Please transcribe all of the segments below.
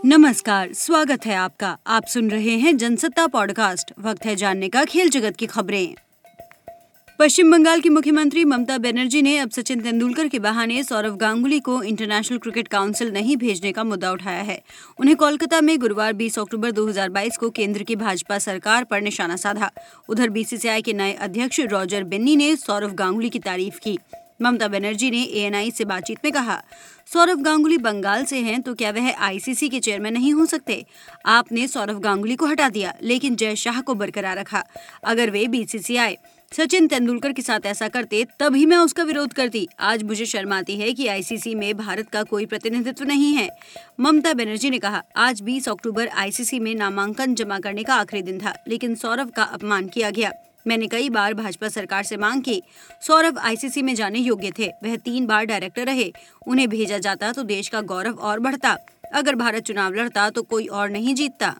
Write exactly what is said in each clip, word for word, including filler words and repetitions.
नमस्कार, स्वागत है आपका। आप सुन रहे हैं जनसत्ता पॉडकास्ट। वक्त है जानने का खेल जगत की खबरें। पश्चिम बंगाल की मुख्यमंत्री ममता बनर्जी ने अब सचिन तेंदुलकर के बहाने सौरव गांगुली को इंटरनेशनल क्रिकेट काउंसिल नहीं भेजने का मुद्दा उठाया है। उन्हें कोलकाता में गुरुवार बीस अक्टूबर दो हज़ार बाईस को केंद्र की भाजपा सरकार पर निशाना साधा। उधर बीसीसीआई के नए अध्यक्ष रॉजर बिन्नी ने सौरव गांगुली की तारीफ की। ममता बनर्जी ने एएनआई से बातचीत में कहा, सौरव गांगुली बंगाल से हैं तो क्या वह आईसीसी के चेयरमैन नहीं हो सकते? आपने सौरव गांगुली को हटा दिया, लेकिन जय शाह को बरकरार रखा। अगर वे बीसीसीआई सचिन तेंदुलकर के साथ ऐसा करते तभी मैं उसका विरोध करती। आज मुझे शर्म आती है कि आईसीसी में भारत का कोई प्रतिनिधित्व नहीं है। ममता बनर्जी ने कहा, आज बीस अक्टूबर आईसीसी में नामांकन जमा करने का आखिरी दिन था, लेकिन सौरव का अपमान किया गया। मैंने कई बार भाजपा सरकार से मांग की। सौरव आईसीसी में जाने योग्य थे। वह तीन बार डायरेक्टर रहे। उन्हें भेजा जाता तो देश का गौरव और बढ़ता। अगर भारत चुनाव लड़ता तो कोई और नहीं जीतता।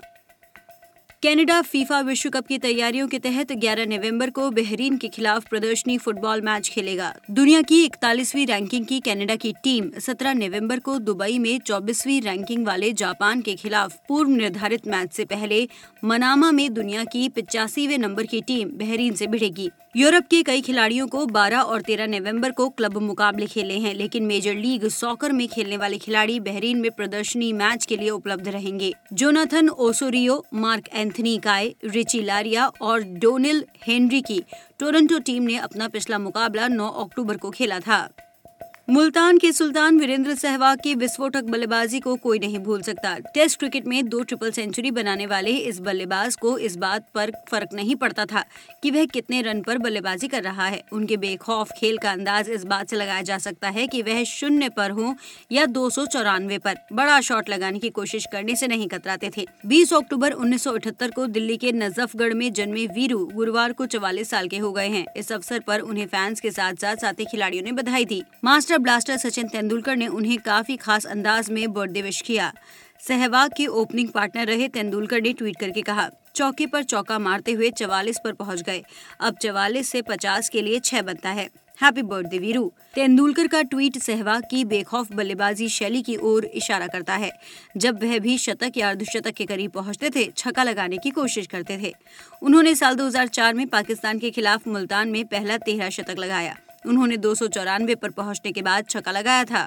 कनाडा फीफा विश्व कप की तैयारियों के तहत ग्यारह नवंबर को बहरीन के खिलाफ प्रदर्शनी फुटबॉल मैच खेलेगा। दुनिया की इकतालीसवीं रैंकिंग की कनाडा की टीम सत्रह नवंबर को दुबई में चौबीसवीं रैंकिंग वाले जापान के खिलाफ पूर्व निर्धारित मैच से पहले मनामा में दुनिया की पचासीवें नंबर की टीम बहरीन से भिड़ेगी। यूरोप के कई खिलाड़ियों को बारह और तेरह नवंबर को क्लब मुकाबले खेले हैं, लेकिन मेजर लीग सॉकर में खेलने वाले खिलाड़ी बहरीन में प्रदर्शनी मैच के लिए उपलब्ध रहेंगे। Jonathan Osorio, Mark Anthony Kaye, Richie Laryea और डोनिल हेनरी की टोरंटो टीम ने अपना पिछला मुकाबला नौ अक्टूबर को खेला था। मुल्तान के सुल्तान वीरेंद्र सहवाग की विस्फोटक बल्लेबाजी को कोई नहीं भूल सकता। टेस्ट क्रिकेट में दो ट्रिपल सेंचुरी बनाने वाले इस बल्लेबाज को इस बात पर फर्क नहीं पड़ता था कि वह कितने रन पर बल्लेबाजी कर रहा है। उनके बेखौफ खेल का अंदाज इस बात से लगाया जा सकता है कि वह शून्य पर हो या दो सौ चौरानवे पर बड़ा शॉट लगाने की कोशिश करने से नहीं कतराते थे। बीस अक्टूबर उन्नीस सौ अठहत्तर को दिल्ली के नजफगढ़ में जन्मे वीरू गुरुवार को चवालीस साल के हो गए हैं। इस अवसर पर उन्हें फैंस के साथ साथ साथी खिलाड़ियों ने बधाई दी। मास्टर ब्लास्टर सचिन तेंदुलकर ने उन्हें काफी खास अंदाज में बर्थडे विश किया। सहवाग के ओपनिंग पार्टनर रहे तेंदुलकर ने ट्वीट करके कहा, चौके पर चौका मारते हुए चवालीस पर पहुंच गए। अब चवालीस से पचास के लिए छह बनता है। Happy birthday Veeru. तेंदुलकर का ट्वीट सहवाग की बेखौफ बल्लेबाजी शैली की ओर इशारा करता है। जब वह भी शतक या अर्धशतक के करीब पहुंचते थे, छक्का लगाने की कोशिश करते थे। उन्होंने साल दो हज़ार चार में पाकिस्तान के खिलाफ मुल्तान में पहला तेरह शतक लगाया। उन्होंने दो सौ चौरानवे पर पहुंचने के बाद छक्का लगाया था।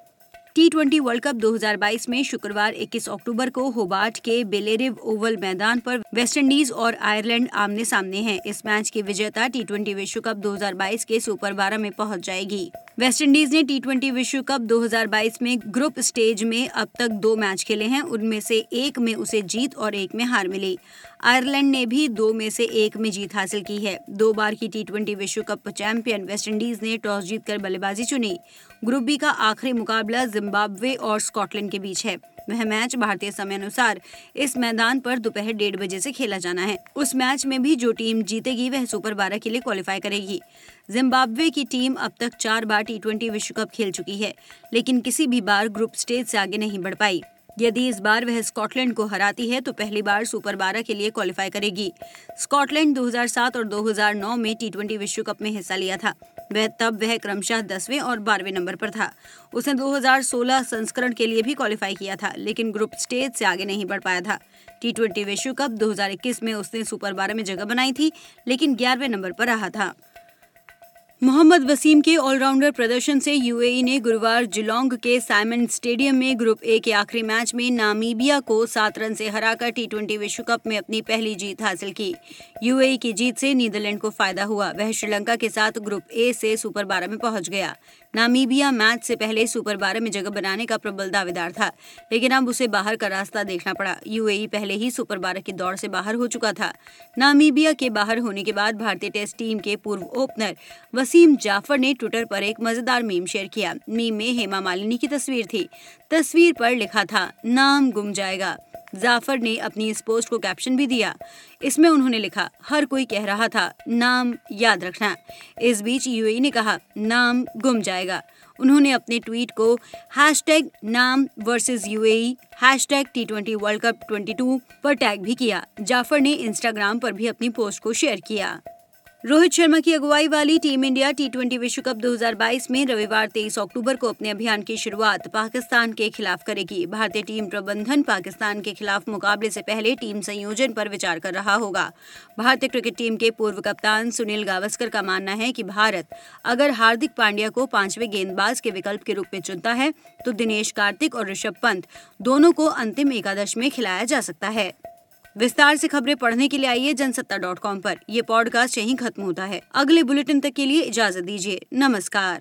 टी ट्वेंटी वर्ल्ड कप दो हज़ार बाईस में शुक्रवार इक्कीस अक्टूबर को होबार्ट के बेलेरिव ओवल मैदान पर वेस्टइंडीज और आयरलैंड आमने सामने हैं। इस मैच की विजेता टी ट्वेंटी विश्व कप दो हज़ार बाईस के सुपर बारह में पहुंच जाएगी। वेस्टइंडीज ने टी ट्वेंटी विश्व कप दो हज़ार बाईस में ग्रुप स्टेज में अब तक दो मैच खेले हैं। उनमें से एक में उसे जीत और एक में हार मिली। आयरलैंड ने भी दो में से एक में जीत हासिल की है। दो बार की टी ट्वेंटी विश्व कप चैंपियन वेस्टइंडीज ने टॉस जीतकर बल्लेबाजी चुनी। ग्रुप बी का आखिरी मुकाबला जिम्बाब्वे और स्कॉटलैंड के बीच है। वह मैच भारतीय समय अनुसार इस मैदान पर दोपहर डेढ़ बजे से खेला जाना है। उस मैच में भी जो टीम जीतेगी वह सुपर बारह के लिए क्वालिफाई करेगी। जिम्बाब्वे की टीम अब तक चार बार टी ट्वेंटी विश्व कप खेल चुकी है, लेकिन किसी भी बार ग्रुप स्टेज से आगे नहीं बढ़ पाई। यदि इस बार वह स्कॉटलैंड को हराती है तो पहली बार सुपर बारह के लिए क्वालिफाई करेगी। स्कॉटलैंड दो हज़ार सात और दो हज़ार नौ में टी ट्वेंटी विश्व कप में हिस्सा लिया था। वह तब वह क्रमशः दसवें और बारहवें नंबर पर था। उसने दो हज़ार सोलह संस्करण के लिए भी क्वालिफाई किया था, लेकिन ग्रुप स्टेज से आगे नहीं बढ़ पाया था। टी ट्वेंटी विश्व कप दो हज़ार इक्कीस में उसने सुपर बारह में जगह बनाई थी, लेकिन ग्यारहवें नंबर पर रहा था। मोहम्मद वसीम के ऑलराउंडर प्रदर्शन से यूएई ने गुरुवार जिलोंग के साइमन स्टेडियम में ग्रुप ए के आखिरी मैच में नामीबिया को सात रन से हराकर टी ट्वेंटी विश्व कप में अपनी पहली जीत हासिल की। यूएई की जीत से नीदरलैंड को फायदा हुआ। वह श्रीलंका के साथ ग्रुप ए से सुपर बारह में पहुंच गया। नामीबिया मैच से पहले सुपर बारह में जगह बनाने का प्रबल दावेदार था, लेकिन अब उसे बाहर का रास्ता देखना पड़ा। यूएई पहले ही सुपर बारह की दौड़ से बाहर हो चुका था। नामीबिया के बाहर होने के बाद भारतीय टेस्ट टीम के पूर्व ओपनर वसीम जाफर ने ट्विटर पर एक मजेदार मीम शेयर किया। मीम में हेमा मालिनी की तस्वीर थी। तस्वीर पर लिखा था, नाम गुम जाएगा। जाफर ने अपनी इस पोस्ट को कैप्शन भी दिया। इसमें उन्होंने लिखा, हर कोई कह रहा था नाम याद रखना। इस बीच यूएई ने कहा नाम गुम जाएगा। उन्होंने अपने ट्वीट को hashtag NAM versus UAE hashtag T twenty world cup बाईस पर टैग भी किया। जाफर ने इंस्टाग्राम पर भी अपनी पोस्ट को शेयर किया। रोहित शर्मा की अगुवाई वाली टीम इंडिया टी ट्वेंटी विश्व कप दो हज़ार बाईस में रविवार तेईस अक्टूबर को अपने अभियान की शुरुआत पाकिस्तान के खिलाफ करेगी। भारतीय टीम प्रबंधन पाकिस्तान के खिलाफ मुकाबले से पहले टीम संयोजन पर विचार कर रहा होगा। भारतीय क्रिकेट टीम के पूर्व कप्तान सुनील गावस्कर का मानना है कि भारत अगर हार्दिक पांड्या को पांचवें गेंदबाज के विकल्प के रूप में चुनता है तो दिनेश कार्तिक और ऋषभ पंत दोनों को अंतिम एकादश में खिलाया जा सकता है। विस्तार से खबरें पढ़ने के लिए आइए जनसत्ता डॉट कॉम पर। यह पॉडकास्ट यहीं खत्म होता है। अगले बुलेटिन तक के लिए इजाजत दीजिए। नमस्कार।